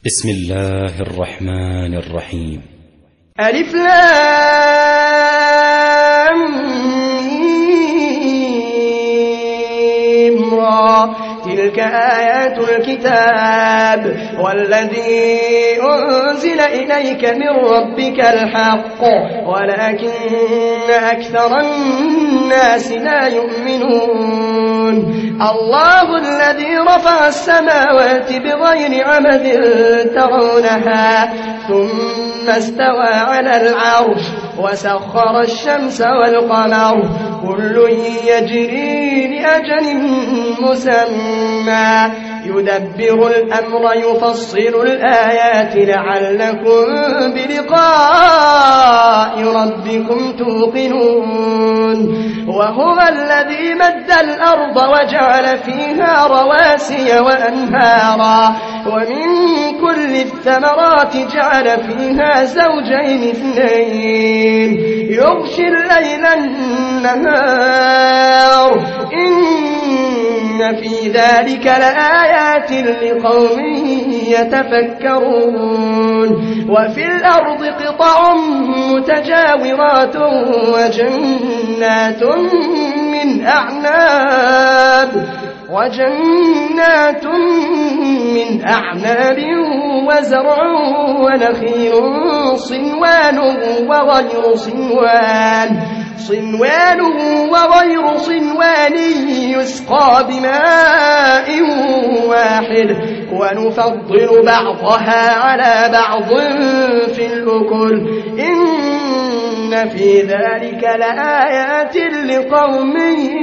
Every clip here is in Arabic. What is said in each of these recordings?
بسم الله الرحمن الرحيم. ألف لام ميم را تلك آيات الكتاب والذي أنزل إليك من ربك الحق ولكن أكثر الناس لا يؤمنون. الله الذي رفع السماوات بغير عمد ترونها ثم استوى على العرش وسخر الشمس والقمر كل يجري لأجل مسمى يدبر الأمر يفصل الآيات لعلكم بلقاء ربكم توقنون. وهو الذي مد الأرض وجعل فيها رواسي وأنهارا ومن كل الثمرات جعل فيها زوجين اثنين يغشي الليل النهار إن في ذلك لآيات لقوم يتفكرون. وفي الأرض قطع متجاورات وجنات من أعناب وزرع ونخيل صنوان وغير صنوان يسقى بماء واحد ونفضل بعضها على بعض في الأكل إن في ذلك لآيات لقوم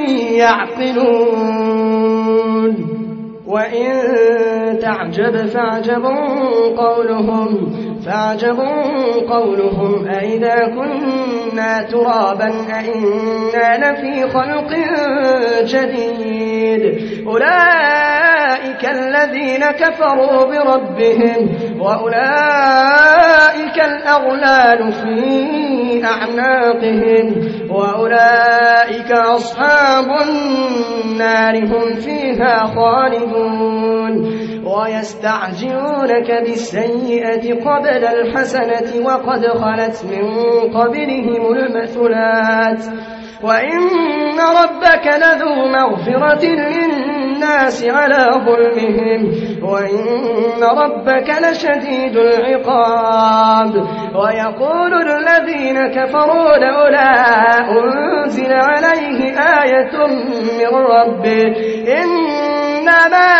يعقلون. وإن تعجب فعجب قولهم أئذا كنا ترابا أئنا لفي خلق جديد أولئك الذين كفروا بربهم وأولئك الأغلال في أعناقهم وأولئك أصحاب النار هم فيها خالدون. ويستعجلونك بالسيئة قبل الحسنة وقد خلت من قبلهم المثلات وإن ربك لذو مغفرة للناس على ظلمهم وإن ربك لشديد العقاب. ويقول الذين كفروا لولا أنزل عليه آية من ربه إنما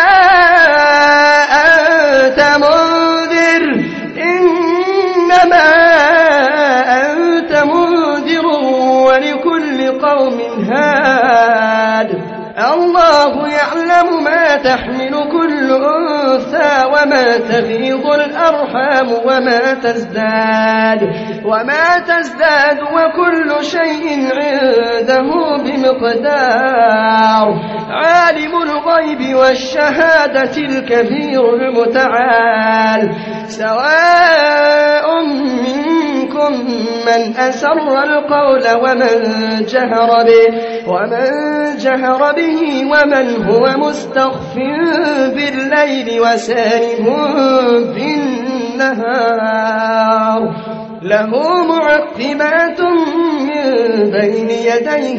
أنت منذر ولكل قوم هاد. الله يعلم ما تحمل كل أنثى وما تغيض الأرحام وما تزداد وكل شيء عنده بمقدار. عالم الغيب والشهادة الكبير المتعال. سواء منكم من أسر القول ومن جهر به ومن هو مستخف بالليل وسارب بالنهار. له معقبات من بين يديه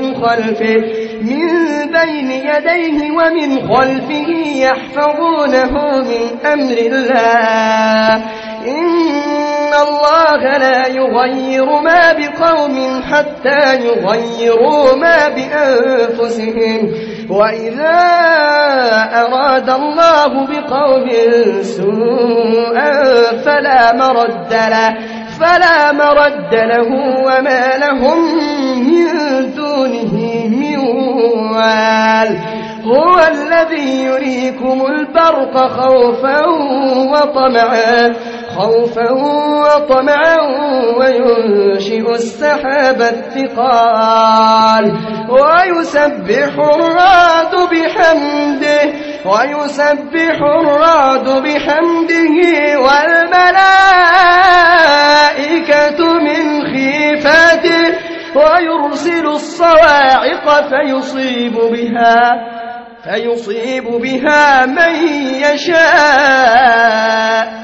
ومن خلفه يحفظونه من أمر الله. إن الله لا يغير ما بقوم حتى يغيروا ما بأنفسهم وإذا أراد الله بقوم سوءا فلا مرد له وما لهم من دونه من وال. هو الذي يريكم البرق خوفا وطمعا وينشئ السحاب الثقال ويسبح الرعد بحمده والملائكة من خيفته ويرسل الصواعق فيصيب بها من يشاء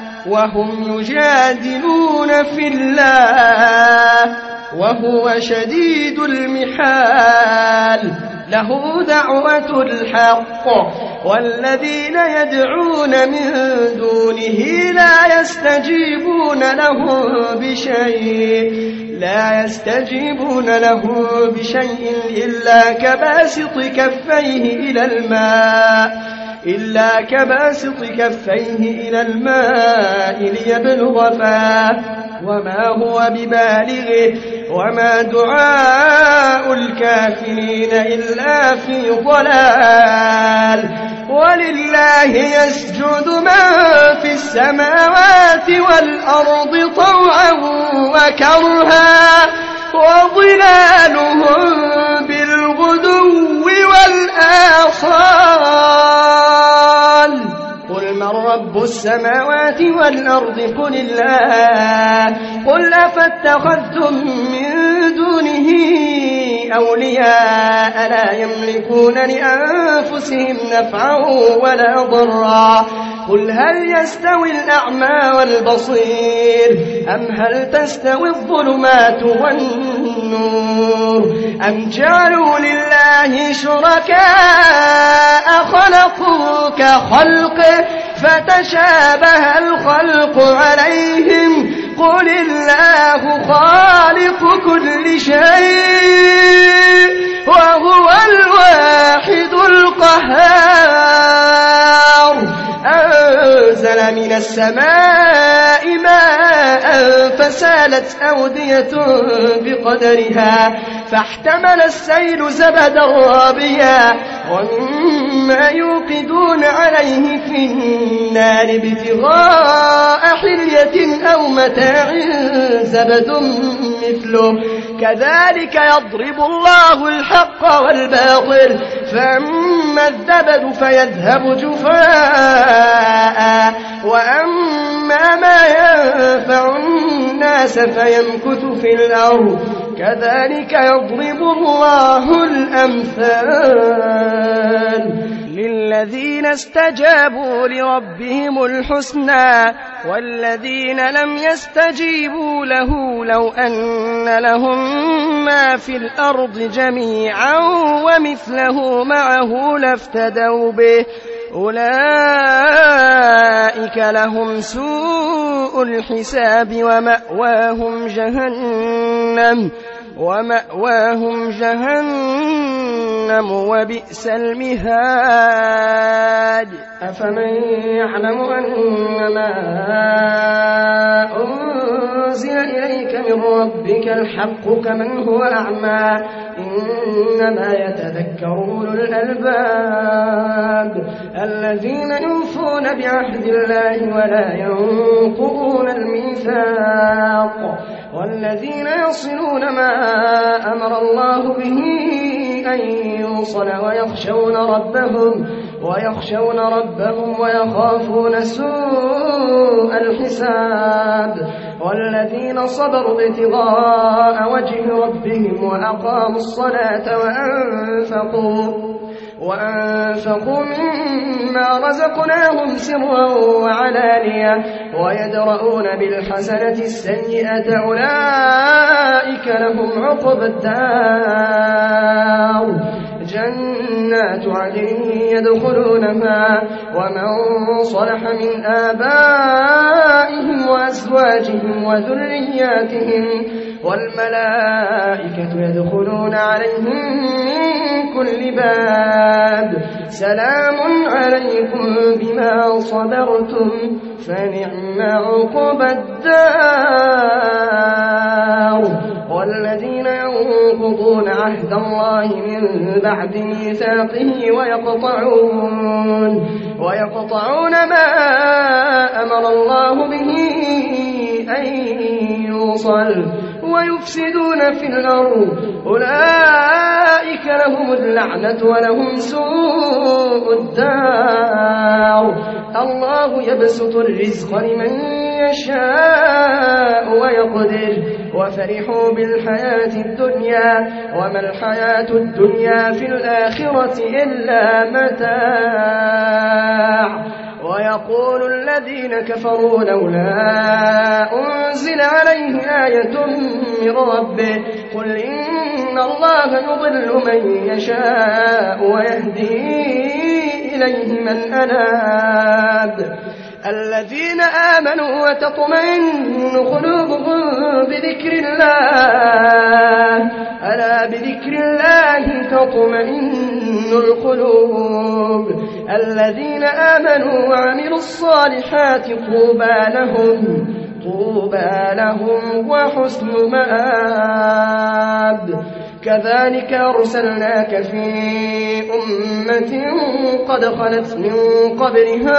وهم يجادلون في الله وهو شديد المحال له دعوة الحق والذين يدعون من دونه لا يستجيبون له بشيء إلا كباسط كفيه إلى الماء ليبلغ فاه وما هو ببالغه وما دعاء الكافرين إلا في ضلال ولله يسجد من في السماوات والأرض طوعا وكرها وظلالهم بالغدو والآصال قل من رب السماوات والأرض قل الله قل أفاتخذتم من دونه أولياء لا يملكون لأنفسهم نفعا ولا ضرا قل هل يستوي الأعمى والبصير أم هل تستوي الظلمات والنور أم جعلوا لله شركاء خلقوا كخلقه فتشابه الخلق عليهم قل الله خالق كل شيء وهو الواحد القهار أنزل من السماء ماء فسالت أودية بقدرها فاحتمل السيل زبدا رابيا ومما يوقدون عليه في النار ابتغاء حلية أو متاع زبد مثله كذلك يضرب الله الحق والباطل فأما الزبد فيذهب جفاء وأما ما ينفع الناس فيمكث في الأرض كذلك يضرب الله الأمثال للذين استجابوا لربهم الحسنى والذين لم يستجيبوا له لو أن لهم ما في الأرض جميعا ومثله معه لافتدوا به أولئك لهم سوء الحساب ومأواهم جهنم وبئس المهاد أفمن يعلم أنما أنزل إليك من ربك الحق كمن هو أعمى إنما يتذكر أولو الألباب الذين يوفون بعهد الله ولا ينقضون الميثاق والذين يصلون ما أمر الله به أن يوصل ويخشون ربهم ويخافون سوء الحساب والذين صبروا ابتغاء وجه ربهم وأقاموا الصلاة وأنفقوا مما رزقناهم سرا وعلانية ويدرؤون بالحسنة السيئة أولئك لهم عقبى الدار جنات عدن يدخلونها ومن صلح من آبائهم وأزواجهم وذرياتهم والملائكة يدخلون عليهم من كل باب سلام عليكم بما صبرتم فنعم عقبى الدار والذين ينقضون عهد الله من بعد ميثاقه ويقطعون ما أمر الله به أن يوصل ويفسدون في الأرض أولئك لهم اللعنة ولهم سوء الدار الله يبسط الرزق لمن يشاء ويقدر وفرحوا بالحياة الدنيا وما الحياة الدنيا في الآخرة إلا متاع ويقول الذين كفروا لولا أنزل عليه آية من ربه قل إن الله يضل من يشاء ويهدي إليه من أناب الذين آمنوا وتطمئن قلوبهم بذكر الله ألا بذكر الله تطمئن القلوب الذين آمنوا وعملوا الصالحات طوبى لهم وحسن مآب كذلك أرسلناك في أمة قد خلت من قبلها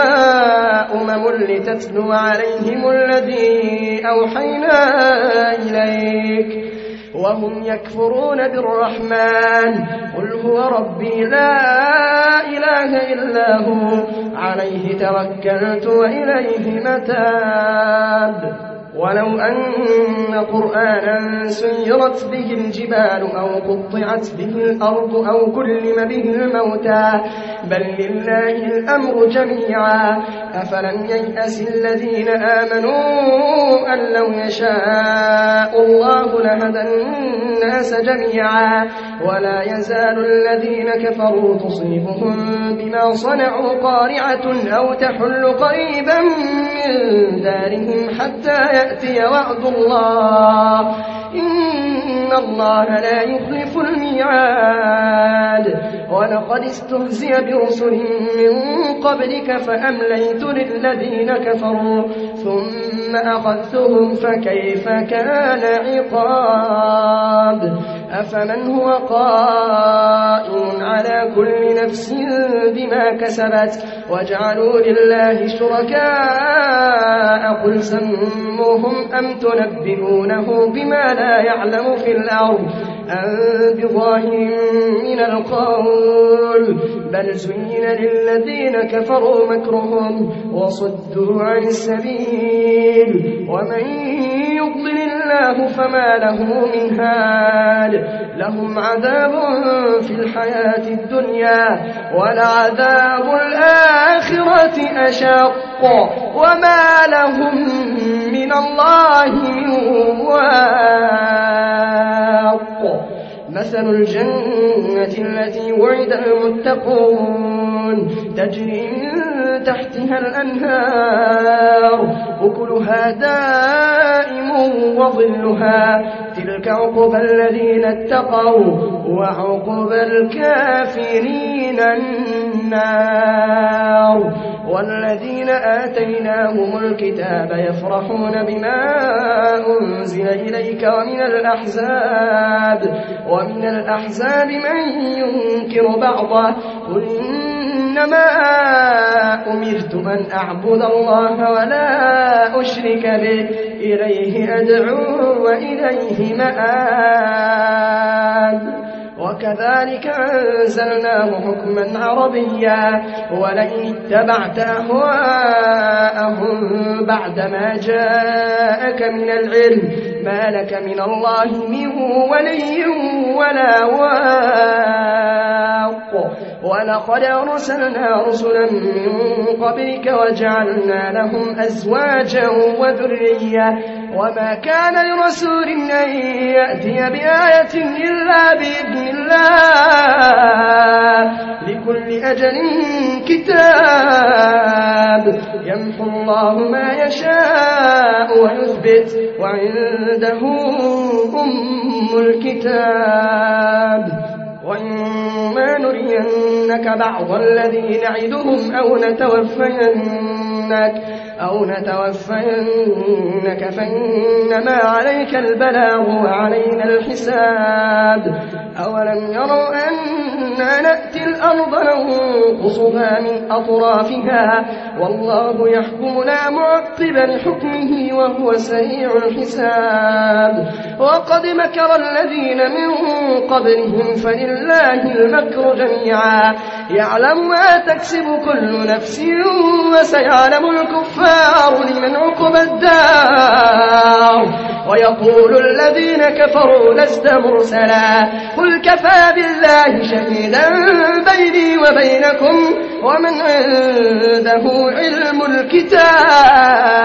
لتتلو عليهم الذي أوحينا إليك وهم يكفرون بالرحمن قل هو ربي لا إله إلا هو عليه توكلت وإليه متاب ولو أن قرآنا سيرت به الجبال أو قطعت به الأرض أو كلم به الموتى بل لله الأمر جميعا أفلم ييأس الذين آمنوا أن لو يشاء الله لهدى الناس جميعا ولا يزال الذين كفروا تصيبهم بما صنعوا قارعة أو تحل قريبا من دارهم حتى يأتي وعد الله إن الله لا يخلف الميعاد ولقد استهزئ برسل من قبلك فأمليت للذين كفروا ثم أخذتهم فكيف كان عقاب أفمن هو قائم على كل نفس بما كسبت وجعلوا لله شركاء قل سموهم أم تنبئونه بما لا يعلم في الأرض أم بظاهر من القول بل زين للذين كفروا مكرهم وصدوا عن السبيل ومن يضلل الله فما له من هاد لهم عذاب في الحياة الدنيا ولعذاب الآخرة أشق وما لهم من الله من واق مثل الجنة التي وعد المتقون تجري من تحتها الأنهار أكلها دائم وظلها تلك عقبى الذين اتقوا وعقبى الكافرين النار والذين آتيناهم الكتاب يفرحون بما أنزل إليك ومن الأحزاب من ينكر بعضه قل إنما أمرت أن أعبد الله ولا أشرك به إليه أدعو وإليه مآب وكذلك أنزلناه حكما عربيا ولئن اتبعت أهواءهم بعدما جاءك من العلم ما لك من الله من ولي ولا واق ولقد أرسلنا رسلا من قبلك وجعلنا لهم أزواجا وذرية وما كان لرسول أن يأتي بآية إلا بإذن الله لكل أجل كتاب يمحو الله ما يشاء ويثبت وعنده أم الكتاب وإما نرينك بعض الذي نعدهم أو نتوفينك فإنما عليك البلاغ وعلينا الحساب أولم يروا أنا نأتي الأرض ننقصها من أطرافها والله يحكم لا معقب لحكمه وهو سريع الحساب وقد مكر الذين من قبلهم فلله المكر جميعا يعلم ما تكسب كل نفس وسيعلم الكفار لمن عقبى الدار ويقول الذين كفروا لست مرسلا قل كفى بالله شهيدا بيني وبينكم ومن عنده علم الكتاب